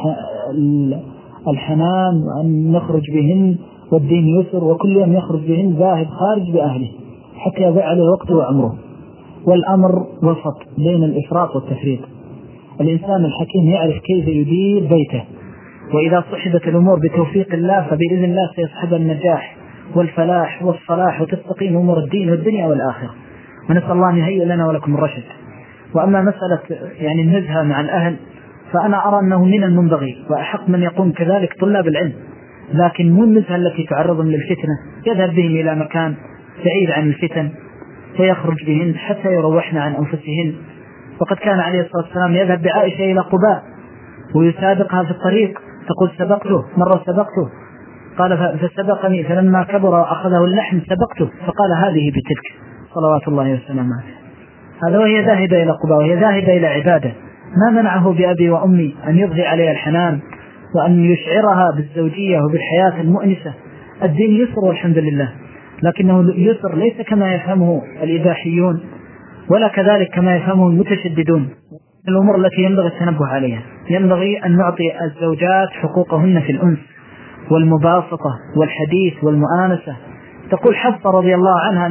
الحنان وأن نخرج بهن والدين يسر، وكل يوم يخرج بهن ذاهب خارج بأهله حتى يضيع عليه وقته وعمره. والأمر وسط بين الإفراط والتفريط. الإنسان الحكيم يعرف كيف يدير بيته، وإذا صحبت الأمور بتوفيق الله فبإذن الله سيصحب النجاح والفلاح والصلاح، وتستقيم أمور الدين والدنيا والآخرة. ونسأل الله أن يهيئ لنا ولكم الرشد. وأما مسألة يعني النزهة مع الأهل، فأنا أرى أنه من المنبغي وأحق من يقوم كذلك طلاب العلم، لكن مو النزهة التي تعرضهم للفتنة، يذهب بهم إلى مكان بعيد عن الفتن فيخرج بهن حتى يروحن عن أنفسهن. وقد كان عليه الصلاة والسلام يذهب بعائشة إلى قباء ويسابقها في الطريق، تقول سبقته، مرة سبقته، قال فسبقني، فلما كبر أخذه اللحم سبقته، فقال هذه بتلك، صلوات الله وسلامه عليه. هذا وهي ذاهبة إلى قباء وهي ذاهبة إلى عبادة، ما منعه بأبي وأمي أن يفضي عليها الحنان وأن يشعرها بالزوجية وبالحياة المؤنسة. الدين يسر والحمد لله، لكنه يسر ليس كما يفهمه الإباحيون ولا كذلك كما يفهمه المتشددون. الأمور التي ينبغي التنبه عليها، ينبغي أن نعطي الزوجات حقوقهن في الأنس والمباسطة والحديث والمؤانسة. تقول حفصة رضي الله عنها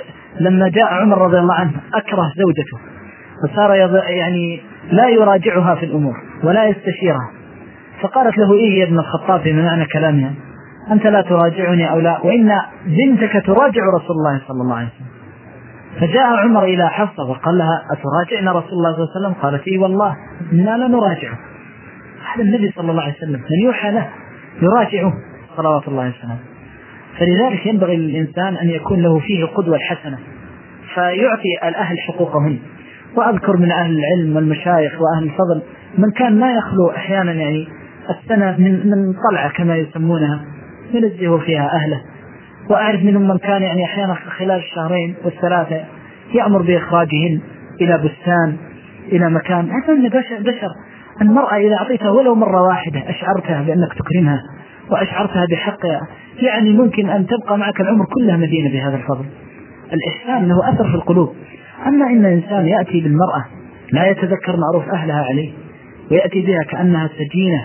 لما جاء عمر رضي الله عنه أكره زوجته فصار يعني لا يراجعها في الأمور ولا يستشيرها، فقالت له إيه يا ابن الخطاب بما معنى كلامها، أنت لا تراجعني أو لا، وإن بنتك تراجع رسول الله صلى الله عليه وسلم. فجاء عمر إلى حفصة وقال لها أتراجعنا رسول الله صلى الله عليه وسلم؟ قالت إيه والله إنا لا نراجعه. هذا النبي صلى الله عليه وسلم من يوحى له يراجعه صلوات الله عليه وسلم. فلذلك ينبغي للإنسان أن يكون له فيه قدوة حسنة فيعطي الأهل حقوقهم. وأذكر من أهل العلم والمشايخ وأهل الفضل من كان ما يخلو أحيانا يعني السنة من طلعة كما يسمونها ينزه فيها أهله، وأعرف منهم من كان يعني أحيانا خلال الشهرين والثلاثة يأمر بإخراجهن إلى بستان إلى مكان. هذا بشر. المرأة إذا أعطيتها ولو مرة واحدة أشعرتها بأنك تكرمها وأشعرتها بحقها، يعني ممكن أن تبقى معك العمر كلها مدينة بهذا الفضل. الإحسان له أثر في القلوب. أما إن إنسان يأتي بالمرأة لا يتذكر معروف أهلها عليه ويأتي بها كأنها سجينة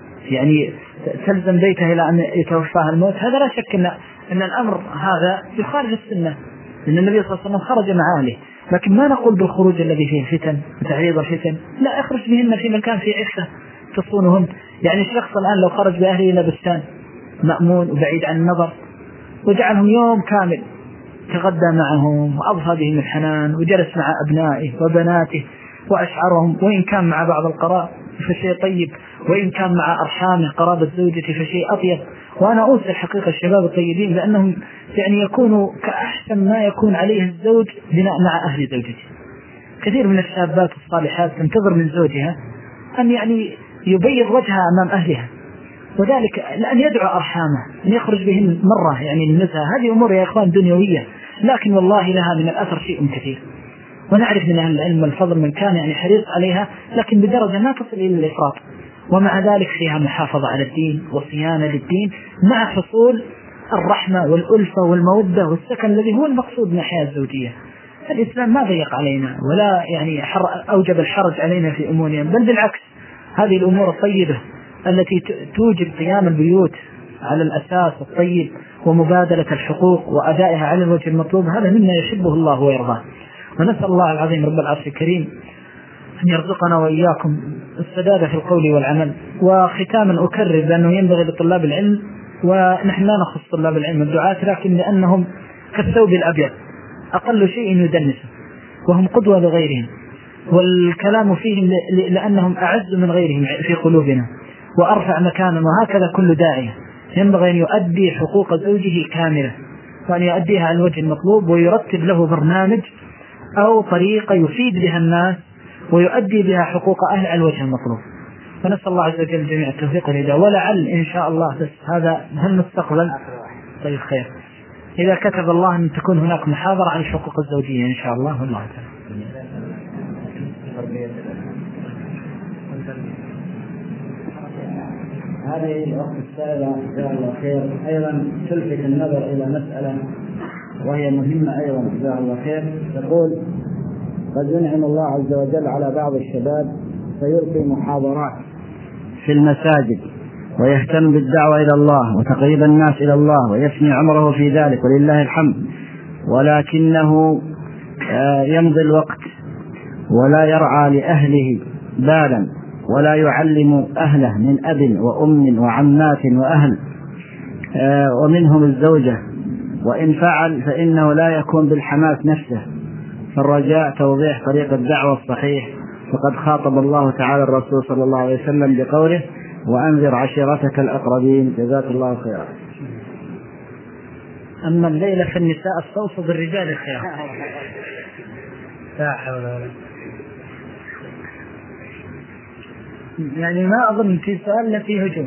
يعني تلزم بيتها إلى أن يتوفاها الموت، هذا لا شك أن الأمر هذا يخالف السنة، لأن النبي صلى الله عليه وسلم خرج مع أهله. لكن ما نقول بالخروج الذي فيه الفتن وتعريض الفتن، لا، اخرج بهن في مكان فيه عفة تصونهن. يعني الشخص الآن لو خرج بأهله إلى بستان مأمون وبعيد عن النظر وجعلهم يوم كامل تغدى معهم وأضفى بهم الحنان وجلس مع أبنائه وبناته وأشعرهم، وإن كان مع بعض القرابة فشيء طيب، وإن كان مع أرحامه قرابة زوجته فشيء أطيب. وأنا أوصي الحقيقة الشباب الطيبين لأنهم يعني يكونوا كأحسن ما يكون عليه الزوج بناء مع أهل زوجته. كثير من الشابات الصالحات تنتظر من زوجها أن يعني يبيض وجهها أمام أهلها، وذلك لأن يدعو أرحامه أن يخرج بهن مرة يعني النزهة. هذه أمور يا إخوان دنيوية، لكن والله لها من الأثر شيء كثير. ونعرف من أهل العلم والفضل من كان يعني حريص عليها لكن بدرجة ما تصل إلى الإفراط، ومع ذلك فيها محافظة على الدين وصيانة للدين مع حصول الرحمة والألفة والمودة والسكن الذي هو المقصود من الحياة الزوجية. الإسلام ما ضيق علينا ولا يعني أوجب الحرج علينا في أمورنا، بل بالعكس، هذه الأمور الطيبة التي توجب قيام البيوت على الأساس الطيب ومبادلة الحقوق وأدائها على الوجه المطلوب، هذا مما يحبه الله ويرضاه. ونسأل الله العظيم رب العرش الكريم أن يرزقنا وإياكم السداد في القول والعمل. وختاما أكرر بأنه ينبغي لطلاب العلم، ونحن لا نخص طلاب العلم الدعاة، لكن لأنهم كالثوب الأبيض أقل شيء يدنسه، وهم قدوة لغيرهم، والكلام فيهم لأنهم أعز من غيرهم في قلوبنا وأرفع مكانا. وهكذا كل داعية ينبغي أن يؤدي حقوق زوجه كاملة، وأن يؤديها على الوجه المطلوب، ويرتب له برنامج أو طريقة يفيد بها الناس ويؤدي بها حقوق أهل على الوجه المطلوب. فنسأل الله عز وجل جميع التوفيق والهداية. ولعل إن شاء الله، بس هذا هم مستقبل طيب خير، إذا كتب الله أن تكون هناك محاضرة عن الحقوق الزوجية إن شاء الله. والله تعالى. هذه الأخت السائلة جزاها الله خير أيضا تلفت النظر إلى مسألة وهي مهمة أيضا جزاها الله خير. تقول: قد ينعم الله عز وجل على بعض الشباب فيلقي محاضرات في المساجد ويهتم بالدعوة إلى الله وتقريب الناس إلى الله ويفني عمره في ذلك ولله الحمد، ولكنه يمضي الوقت ولا يرعى لأهله بالا ولا يعلم أهله من أب وأم وعمات وأهل ومنهم الزوجة، وإن فعل فإنه لا يكون بالحماس نفسه. فالرجاء توضيح طريق الدعوة الصحيح، فقد خاطب الله تعالى الرسول صلى الله عليه وسلم بقوله: وأنذر عشيرتك الأقربين. جزاك الله خيرا. أما الليلة فالنساء استوصوا بالرجال خيرا. لا حول ولا قوة. يعني ما أظن في سؤال فيه هجوم.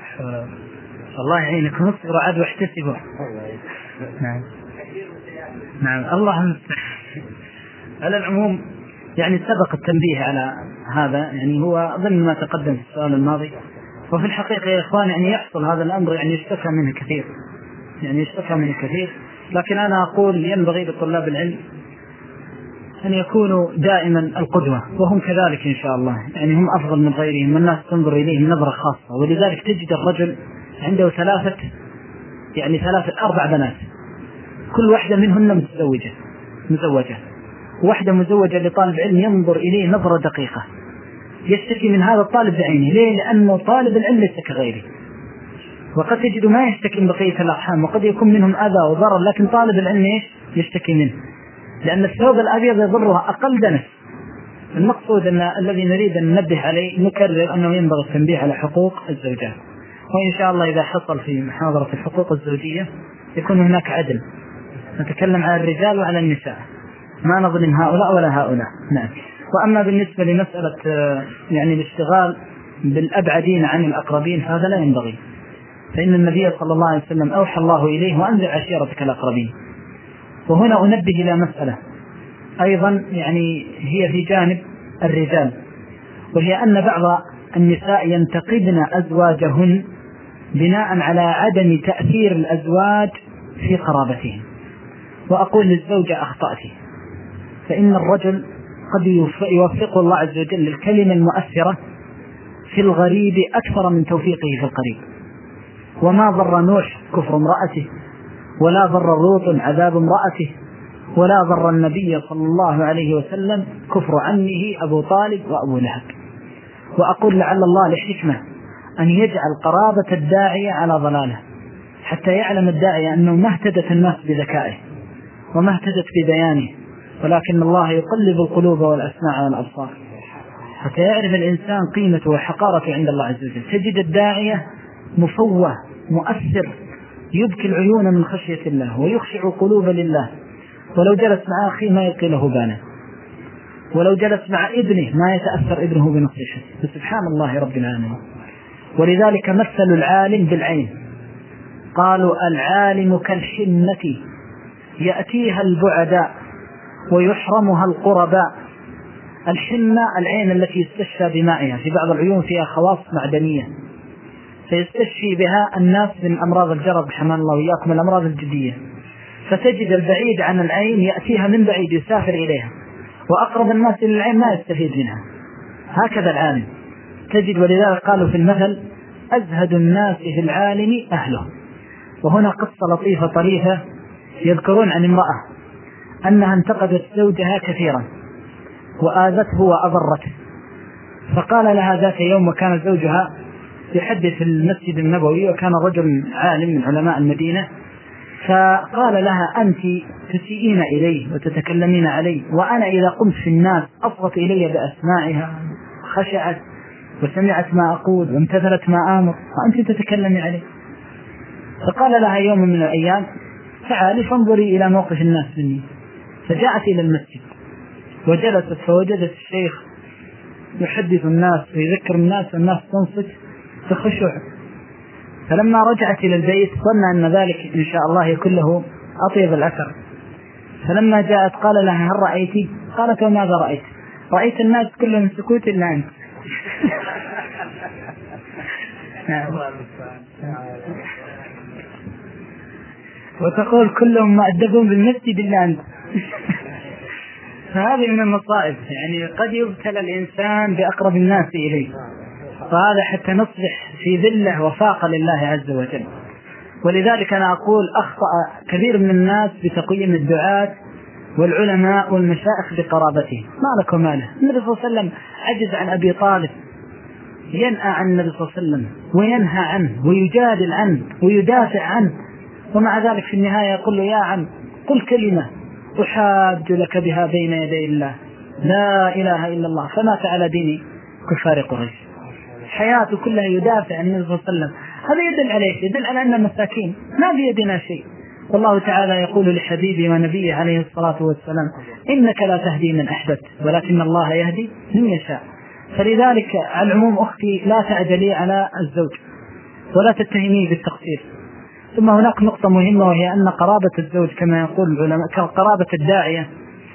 الله يعينكم، اصبروا عاد واحتسبوا. نعم. نعم الله المستعان. على العموم يعني سبق التنبيه على هذا، يعني هو ضمن ما تقدم في السؤال الماضي. وفي الحقيقة يا إخوان يعني يحصل هذا الأمر، يعني يشتكى منه كثير، لكن أنا أقول ينبغي لطلاب العلم أن يكونوا دائما القدوة، وهم كذلك إن شاء الله، يعني هم أفضل من غيرهم والناس تنظر إليهم نظرة خاصة. ولذلك تجد الرجل عنده 4 بنات، كل واحدة منهن مزوجة، واحدة مزوجة لطالب علم ينظر إليه نظرة دقيقة، يشتكي من هذا الطالب بعينه. ليه؟ لأنه طالب العلم ليس كغيره، وقد تجد ما يشتكي من بقية الأرحام، وقد يكون منهم أذى وضرر، لكن طالب العلم يشتكي منه، لأن الثوب الأبيض يضره أقل دنس. المقصود أن الذي نريد أن ننبه عليه نكرر أنه ينبغي التنبيه على حقوق الزوجات، وإن شاء الله إذا حصل في محاضرة الحقوق الزوجية يكون هناك عدل، نتكلم على الرجال وعلى النساء، ما نظلم هؤلاء ولا هؤلاء. نعم. وأما بالنسبة لمسألة يعني الاشتغال بالأبعدين عن الأقربين فهذا لا ينبغي، فإن النبي صلى الله عليه وسلم أوحى الله إليه وأنذر عشيرتك الأقربين. وهنا أنبه إلى مسألة أيضا يعني هي في جانب الرجال، وهي أن بعض النساء ينتقدن أزواجهن بناء على عدم تأثير الأزواج في قرابتهم. وأقول للزوجة أخطأت، فإن الرجل قد يوفق الله عز وجل للكلمة المؤثرة في الغريب أكثر من توفيقه في القريب. وما ضر نوح كفر امرأته، ولا ضر لوط عذاب امرأته، ولا ضر النبي صلى الله عليه وسلم كفر عمه أبو طالب وأبو لهب. وأقول لعل الله لحكمة أن يجعل قرابة الداعية على ضلاله، حتى يعلم الداعية أنه ما اهتدت الناس بذكائه وما اهتدت ببيانه، ولكن الله يقلب القلوب والأسماع والأبصار، حتى يعرف الإنسان قيمته وحقارته عند الله عز وجل. تجد الداعية مفوه مؤثر يبكي العيون من خشية الله ويخشع القلوب لله، ولو جلس مع أخيه ما يلقي له بالا، ولو جلس مع ابنه ما يتأثر ابنه بنصيحته، فسبحان الله رب العالمين. ولذلك مثلوا العالم بالعين، قالوا العالم كالحنة يأتيها البعداء ويحرمها القرباء. الحنة العين التي يستشفى بمائها، في بعض العيون فيها خواص معدنية فيستشفي بها الناس من أمراض الجرب، حمان الله وإياكم، الأمراض الجدية. فتجد البعيد عن العين يأتيها من بعيد يسافر إليها، وأقرب الناس إلى العين ما يستفيد منها. هكذا العالم تجد، ولذلك قالوا في المثل أزهد الناس في العالم أهله. وهنا قصة لطيفة طريفة يذكرون عن امرأة أنها انتقدت زوجها كثيرا وآذته وأضرته، فقال لها ذات يوم، وكان زوجها يحدث في المسجد النبوي وكان رجل عالم من علماء المدينة، فقال لها أنت تسيئين إليه وتتكلمين عليه، وأنا إذا قمت في الناس أصغت إلي بأسماعها، خشعت وسمعت ما أقول وامتثلت ما آمر، وأنت تتكلمي عليه. فقال لها يوم من الأيام تعالي فانظري إلى موقف الناس مني. فجاءت إلى المسجد وجلست، فوجدت الشيخ يحدث الناس ويذكر الناس والناس تنصت بخشوع. فلما رجعت إلى البيت ظن أن ذلك إن شاء الله يكون له أطيب الأثر، فلما جاءت قال لها هل رأيتي؟ قالت وماذا رأيت؟ رأيت الناس كلهم سكوت إلا أنت. وتقول كلهم مؤدبون بالمسجد إلا أنت. فهذه من المصائب، يعني قد يبتلى الإنسان بأقرب الناس إليه، فهذا حتى نصبح في ذلة وفاقة لله عز وجل. ولذلك أنا أقول أخطأ كثير من الناس بتقييم الدعاة والعلماء والمشايخ بقرابته. ما لك وما له. النبي صلى الله عليه وسلم عجز عن أبي طالب، ينأى عن النبي صلى الله عليه وسلم وينهى عنه ويجادل عنه ويدافع عنه، ومع ذلك في النهاية يقول له يا عم قل كلمة أحاج لك بها بين يدي الله، لا إله إلا الله، فمات على دين كفار قريش. حياته كلها يدافع عن النبي صلى الله عليه وسلم. هذا يدل عليه، يدل على أن المساكين ما بيدنا شيء. والله تعالى يقول لحبيبه ونبيه عليه الصلاة والسلام إنك لا تهدي من أحببت ولكن الله يهدي من يشاء. فلذلك على العموم أختي لا تعجلي على الزوج ولا تتهميه بالتقصير، ثم هناك نقطة مهمة، وهي أن قرابة الزوج كما يقول العلماء كقرابة الداعية،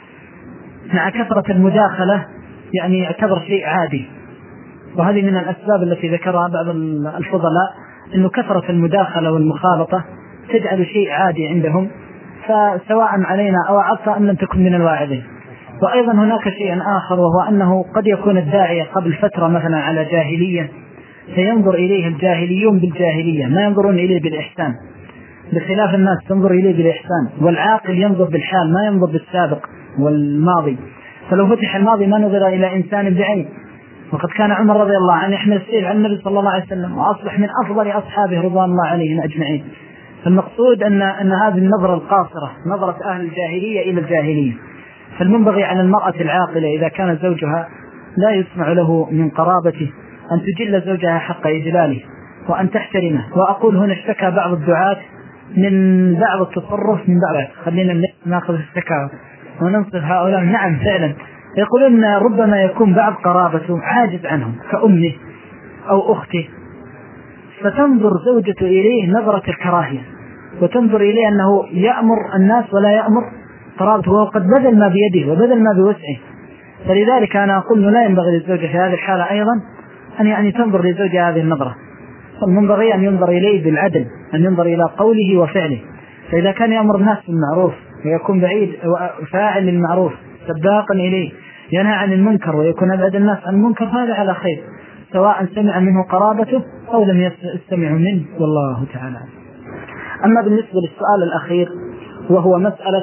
مع كثرة المداخلة يعني يعتبر شيء عادي. وهذه من الأسباب التي ذكرها بعض الفضلاء، أنه كثرة المداخلة والمخالطة تجعل شيء عادي عندهم، فسواء علينا أو عصى أن لم تكن من الواعظين. وأيضا هناك شيء آخر، وهو أنه قد يكون الداعية قبل فترة مثلا على جاهلية، فينظر إليه الجاهليون بالجاهلية، ما ينظرون إليه بالإحسان، بخلاف الناس تنظر إليه بالإحسان. والعاقل ينظر بالحال ما ينظر بالسابق والماضي. فلو فتح الماضي ما نظر إلى إنسان بعين. وقد كان عمر رضي الله عنه يحمل السيف عن النبي صلى الله عليه وسلم، وأصبح من أفضل أصحابه رضوان الله عليهم أجمعين. فالمقصود أن هذه النظرة القاصرة، نظرة أهل الجاهلية إلى الجاهلية. فالمنبغي على المرأة العاقلة إذا كان زوجها لا يسمع له من قرابته أن تجل زوجها حق إجلاله وأن تحترمه. وأقول هنا اشتكى بعض الدعاة من بعض التصرف من بعض، خلينا ناخذ الشكاوى وننصف هؤلاء. نعم فعلا يقولون ربما يكون بعض قرابته عاجز عنهم كأمه أو أخته، فتنظر زوجته إليه نظرة الكراهية، وتنظر إليه أنه يأمر الناس ولا يأمر قرابته، وهو قد بذل ما بيده وبذل ما بوسعه. فلذلك أنا أقول لا ينبغي للزوجة في هذه الحالة أيضا أن يعني تنظر لزوجها هذه النظرة. فالمنبغي أن ينظر إليه بالعدل، أن ينظر إلى قوله وفعله. فإذا كان يأمر الناس بالمعروف ويكون بعيد فاعل للمعروف سباقا إليه، ينهى عن المنكر ويكون أبعد الناس عن المنكر، هذا على خير، سواء سمع منه قرابته أو لم يستمع منه، والله تعالى. أما بالنسبة للسؤال الأخير وهو مسألة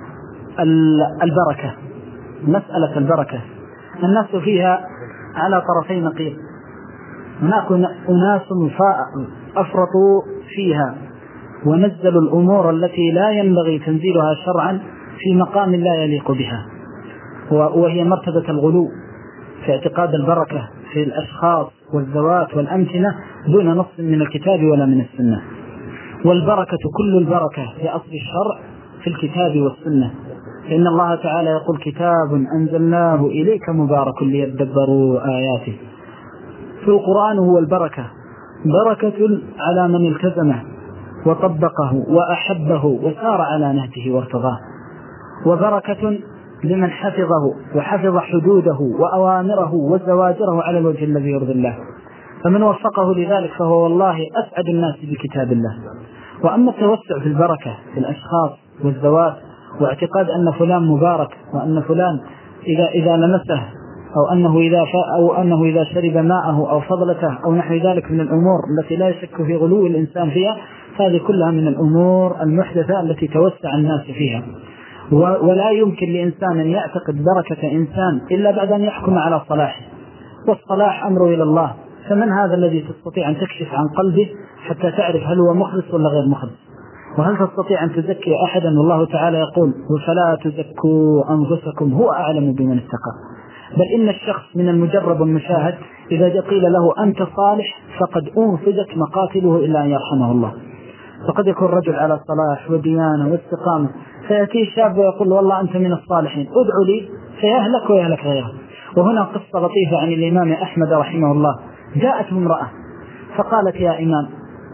البركة، مسألة البركة الناس فيها على طرفي نقيض. هناك أناس أفرطوا فيها ونزلوا الأمور التي لا ينبغي تنزيلها شرعا في مقام لا يليق بها، وهي مرتبة الغلو في اعتقاد البركة في الأشخاص والذوات والأمكنة دون نص من الكتاب ولا من السنة. والبركة كل البركة في أصل الشرع في الكتاب والسنة، فإن الله تعالى يقول كتاب أنزلناه إليك مبارك ليدبروا آياته. في القرآن هو البركة، بركة على من التزمه وطبقه وأحبه وسار على نهجه وارتضاه، وبركة لمن حفظه وحفظ حدوده وأوامره وزواجره على الوجه الذي يرضي الله، فمن وفقه لذلك فهو والله أسعد الناس بكتاب الله. وأما التوسع في البركة في الأشخاص والذوات واعتقاد أن فلان مبارك، وأن فلان إذا لمسه أو أنه إذا شرب ماءه أو فضلته أو نحو ذلك من الأمور التي لا يشك في غلو الإنسان فيها، هذه كلها من الأمور المحدثة التي توسع الناس فيها. ولا يمكن لإنسان أن يعتقد بركة إنسان إلا بعد أن يحكم على صلاحه، والصلاح أمره إلى الله. فمن هذا الذي تستطيع أن تكشف عن قلبه حتى تعرف هل هو مخلص ولا غير مخلص؟ وهل تستطيع أن تزكي أحدا؟ والله تعالى يقول فلا تزكوا أنفسكم هو أعلم بمن اتقى. بل إن الشخص من المجرب والمشاهد إذا قيل له أنت صالح فقد أنفذت مقاتله إلا أن يرحمه الله. فقد يكون رجل على صلاح وديانة واستقامة، فيأتي الشاب ويقول والله أنت من الصالحين ادعو لي، فيهلك ويهلك غيره. وهنا قصة لطيفة عن الإمام أحمد رحمه الله. جاءته امرأة فقالت يا إمام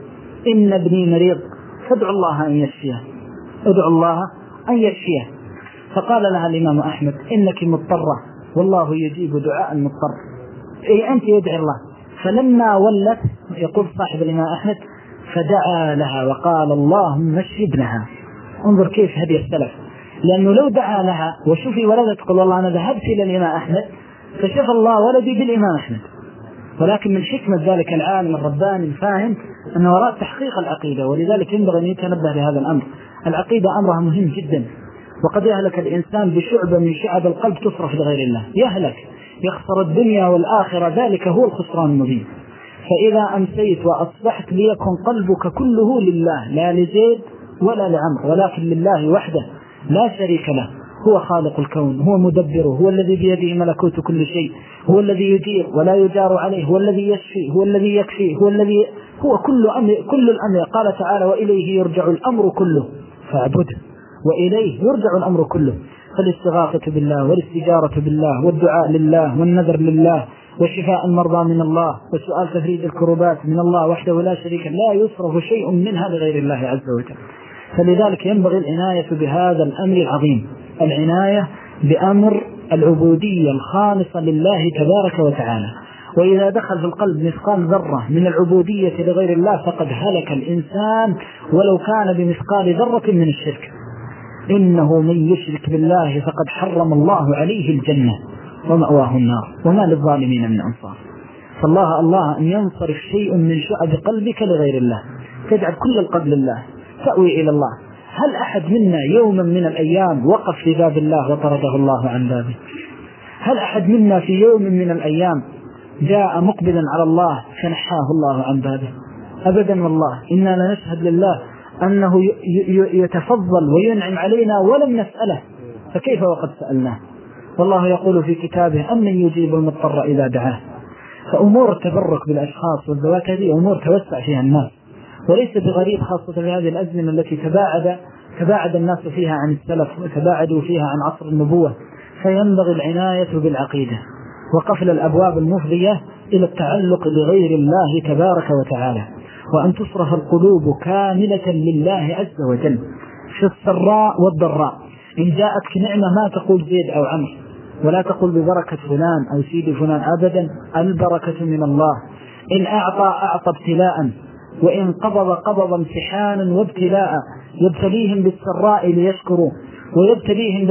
إن ابني مريض فادعو الله أن يشفيه، ادعو الله أن يشفيه. فقال لها الإمام أحمد إنك مضطرة والله يجيب دعاء المضطر، أي أنت يدعي الله. فلما ولت يقول صاحب الإمام أحمد فدعا لها وقال اللهم اشف ابنها. انظر كيف هدي السلف، لأنه لو دعا لها وشوفي ولدت تقول والله أنا ذهبت إلى الإمام أحمد فشف الله ولدي بالإمام أحمد. ولكن من حكمة ذلك العالم الرباني الفاهم أن وراء تحقيق العقيدة، ولذلك ينبغي أن يتنبه لهذا الأمر. العقيدة أمرها مهم جدا، وقد يهلك الإنسان بشعبة من شعب القلب تصرف لغير الله، يهلك يخسر الدنيا والآخرة، ذلك هو الخسران المبين. فإذا أمسيت وأصبحت ليكن قلبك كله لله، لا لزيد ولا لعمر، ولكن لله وحده لا شريك له، هو خالق الكون، هو مدبره، هو الذي بيده ملكوت كل شيء، هو الذي يجير ولا يجار عليه، هو الذي يشفي، هو الذي يكفي، هو كل الأمر. قال تعالى وإليه يرجع الأمر كله فاعبده، وإليه يرجع الأمر كله. فالاستغاثة بالله والاستجارة بالله والدعاء لله والنذر لله وشفاء المرضى من الله، وسؤال تفريج الكروبات من الله وحده لا شريك له، لا يصرف شيء منها لغير الله عز وجل. فلذلك ينبغي العناية بهذا الأمر العظيم، العناية بأمر العبودية الخالصة لله تبارك وتعالى. وإذا دخل في القلب مثقال ذرة من العبودية لغير الله فقد هلك الإنسان ولو كان بمثقال ذرة من الشرك. إنه من يشرك بالله فقد حرم الله عليه الجنة ومأواه النار وما للظالمين من أنصار. فالله أن ينصرف شيء من شعب قلبك لغير الله، تجعل كل القلب لله، تأوي إلى الله. هل أحد منا يوما من الأيام وقف في باب الله وطرده الله عن بابه؟ هل أحد منا في يوم من الأيام جاء مقبلا على الله فنحاه الله عن بابه؟ أبدا والله. إنا لنشهد لله أنه يتفضل وينعم علينا ولم نسأله، فكيف وقد سألناه؟ والله يقول في كتابه أمن يجيب المضطر إذا دعاه. فأمور التبرك بالأشخاص والذوات هذه أمور توسع فيها الناس، وليس بغريب خاصة في هذه الأزمنة التي تباعد الناس فيها عن السلف وتباعدوا فيها عن عصر النبوة. فينبغي العناية بالعقيدة وقفل الأبواب المفضية إلى التعلق بغير الله تبارك وتعالى، وأن تصرف القلوب كاملة لله عز وجل في السراء والضراء. إن جاءتك نعمة ما تقول زيد أو عمرو، ولا تقول ببركة فلان أو سيد فلان، أبدا، البركة من الله. إن أعطى ابتلاء، وإن قبض امتحانا وابتلاء، يبتليهم بالسراء ليشكروا، ويبتليهم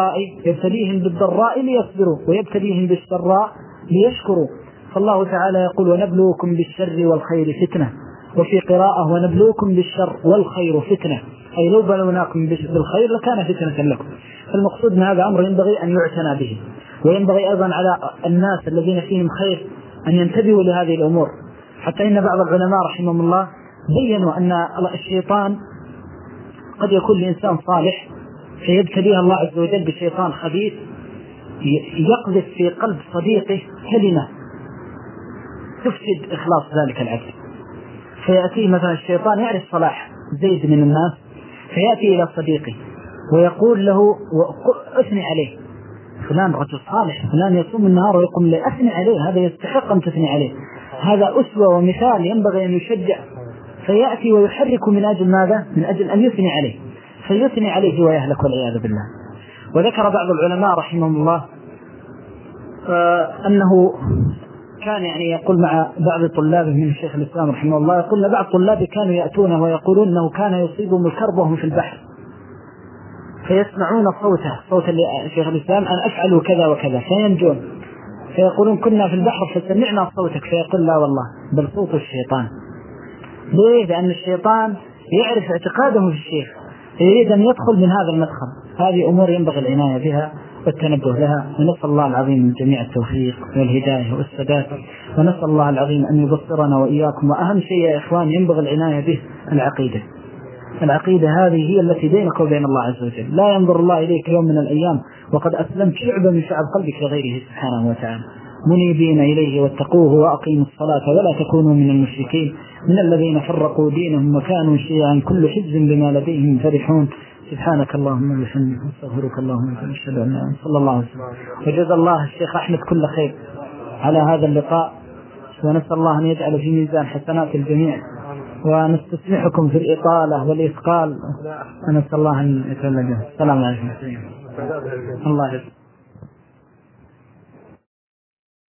بالضراء ليصبروا، ويبتليهم بالسراء ليشكروا. فالله تعالى يقول ونبلوكم بالشر والخير فتنة، وفي قراءة ونبلوكم بالشر والخير فتنة، أي لو بلوناكم بالخير لكان فتنة لكم. فالمقصود من هذا أمر ينبغي أن يعتنى به، وينبغي أيضا على الناس الذين فيهم خير أن ينتبهوا لهذه الأمور. حتى إن بعض العلماء رحمهم الله بيّنوا أن الشيطان قد يكون لإنسان صالح فيبتليه الله عز وجل بشيطان خبيث يقذف في قلب صديقه كلمة تفسد إخلاص ذلك العبد. فيأتي مثلا الشيطان يعرف صلاح زيد من الناس، فيأتي إلى صديقه ويقول له أثني عليه، فلان رجل صالح، فلان يصوم النهار ويقوم الليل، أثني عليه، هذا يستحق أن تثني عليه، هذا أسوة ومثال ينبغي أن يشجع. فيأتي ويحرك من أجل ماذا؟ من أجل أن يثني عليه، فيثني عليه ويهلك والعياذ بالله. وذكر بعض العلماء رحمهم الله أنه كان يقول مع بعض طلابه من الشيخ الإسلام رحمه الله، يقول بعض طلابه كانوا يأتونه ويقولون أنه كان يصيبهم الكرب وهم في البحر، فيسمعون صوت الشيخ الإسلام أن أفعلوا كذا وكذا فينجون، فيقولون كنا في البحر فسمعنا صوتك، فيقول لا والله بل صوت الشيطان. ليه؟ لأن الشيطان يعرف اعتقاده في الشيخ، يريد أن يدخل من هذا المدخل. هذه أمور ينبغي العناية بها والتنبه لها، ونسأل الله العظيم من جميع التوفيق والهداية والسداد، ونسأل الله العظيم أن يبصرنا وإياكم. وأهم شيء يا إخوان ينبغي العناية به العقيدة هذه هي التي بينك وبين الله عز وجل. لا ينظر الله إليك يوم من الأيام وقد أسلمت شعبا من شعب قلبك لغيره سبحانه وتعالى، منيبين إليه واتقوه وأقيموا الصلاة ولا تكونوا من المشركين من الذين فرقوا دينهم وكانوا شيعا كل حزب بما لديهم فرحون. سبحانك اللهم وبحمدك استغفرك اللهم واشهد ان لا اله الا انت صلى الله عليه وسلم. وجزا الله الشيخ أحمد كل خير على هذا اللقاء، ونسأل الله أن يجعل في ميزان حسنات الجميع، ونستسمحكم في الإطالة والإثقال، ونسأل الله أن يتولى. السلام عليكم. الله يسلمك.